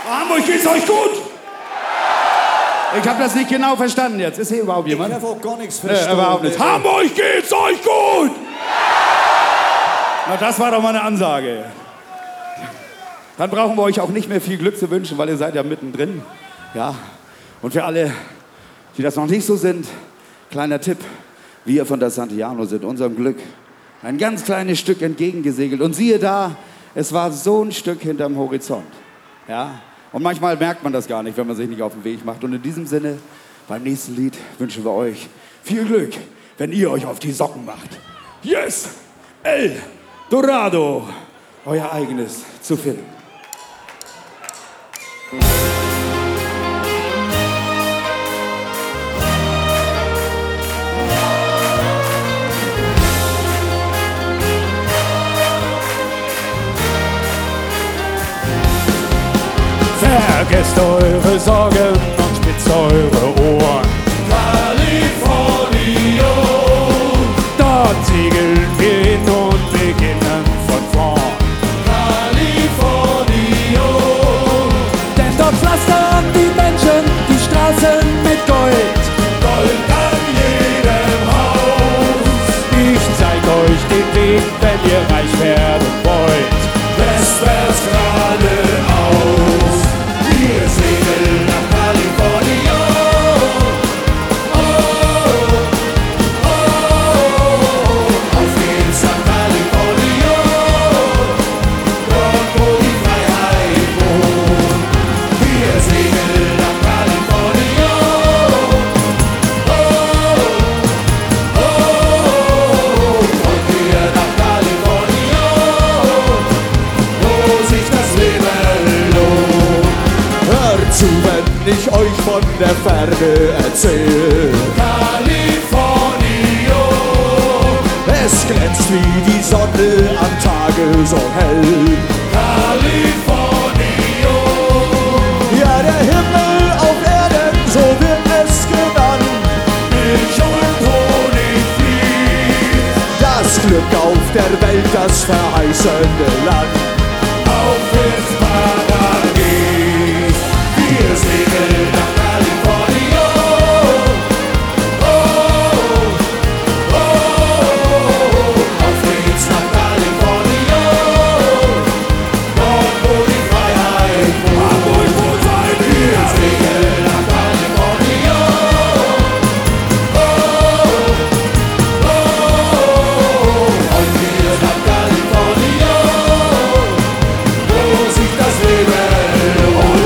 Hamburg, geht's euch gut? Ich habe das nicht genau verstanden jetzt. Ist hier überhaupt jemand? Ich habe auch gar nichts verstanden. Überhaupt nicht. Hamburg, geht's euch gut? Na, das war doch mal eine Ansage. Dann brauchen wir euch auch nicht mehr viel Glück zu wünschen, weil ihr seid ja mittendrin. Ja. Und für alle, die das noch nicht so sind, kleiner Tipp. Wir von der Santillano sind unserem Glück ein ganz kleines Stück entgegengesegelt. Und siehe da, es war so ein Stück hinterm Horizont. Ja. Und manchmal merkt man das gar nicht, wenn man sich nicht auf den Weg macht. Und in diesem Sinne, beim nächsten Lied wünschen wir euch viel Glück, wenn ihr euch auf die Socken macht. Yes! El Dorado, euer eigenes zu finden. Vergesst eure Sorgen und spitzt eure Ohren. Californio, Dort segeln wir hin und beginnen von vorn. Californio, Denn dort pflastern die Menschen die Straßen mit Gold. Gold an jedem Haus. Ich zeig euch den Weg, wenn ihr reich werden wollt. Westwärts geradeaus. Wir segeln nach Californio. Oh, oh, auf geht's nach Californio. Dort, wo die Freiheit wohnt. Wir segeln nach Californio. Oh, und wir nach Californio, wo sich das Leben lohnt. Hört zu, wenn ich euch von der Ferne erzähl. Californio, Es glänzt wie die Sonne am Tage so hell. Californio, Ja, der Himmel auf Erden, so wird es genannt. Milch und Honig fließt, Das Glück auf der Welt, das verheißende Land. auf ins Paradies. Wir segeln nach Californio. Oh, oh, auf geht's nach Californio. Dort, wo die Freiheit wohnt. Hamburg, wo seid ihr? Wir segeln nach Californio. Oh, und wir nach Californio, wo sich das Leben lohnt.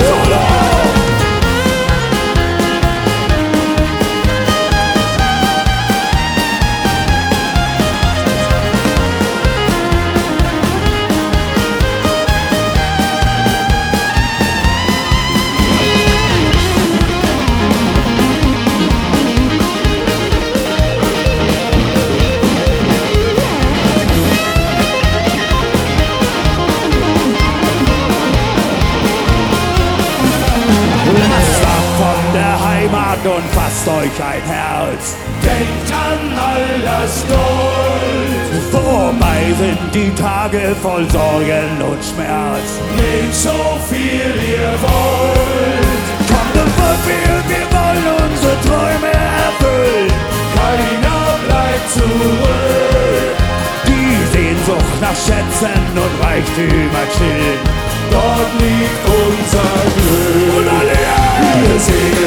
Lasst ab von der Heimat und fasst euch ein Herz. Denkt an all das Gold, Vorbei sind die Tage voll Sorgen und Schmerz. nehmt so viel ihr wollt. Kommt und wir wollen unsere Träume erfüllen. Keiner bleibt zurück. Die Sehnsucht nach Schätzen und Reichtümer chillen. Dort liegt unser Glück. Und alle, Wir segeln